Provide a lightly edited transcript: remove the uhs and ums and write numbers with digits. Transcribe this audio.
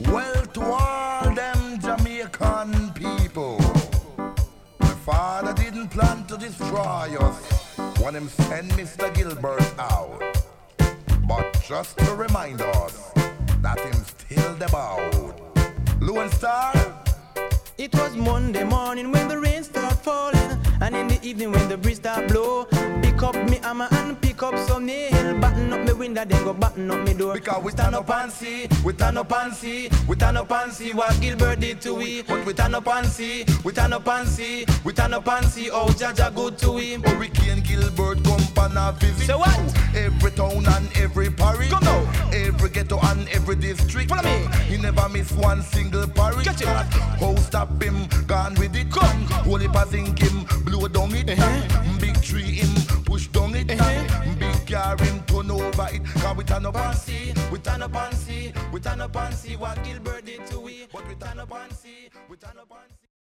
Well, to all them Jamaican people, my father didn't plan to destroy us when him send Mr. Gilbert out. But just to remind us that him still the bout. Lone Star. It was Monday morning when the rain started falling, and in the evening when the breeze start blow. Pick up me hammer and pick up some nail. Button up me window, then go button up me door. Because we stand up and see, we stand up and see, we stand up and see what Gilbert did to we. But we stand up and see, we stand up and see, we stand up and see how Jaja good to we. Hurricane Gilbert come pan a visit. So what? Every town and every parish. Come now. Every ghetto and every district. Follow me. He never miss one single parish. Catch it. How stop him, gone with it. Come. Holy passing him, blow down it. Big tree him, push down it. Big car him, turn over it. Cause we turn up and see, we turn up and see, we turn up and see what Gilbert did to we. But we turn up and see, we turn up and see.